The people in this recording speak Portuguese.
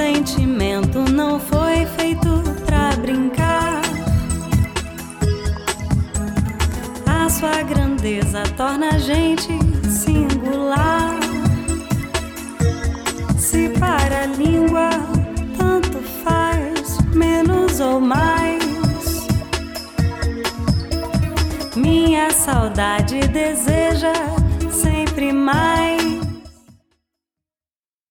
sentimento não foi feito pra brincar. A sua grandeza torna a gente singular. Se para a língua tanto faz, menos ou mais, minha saudade deseja sempre mais.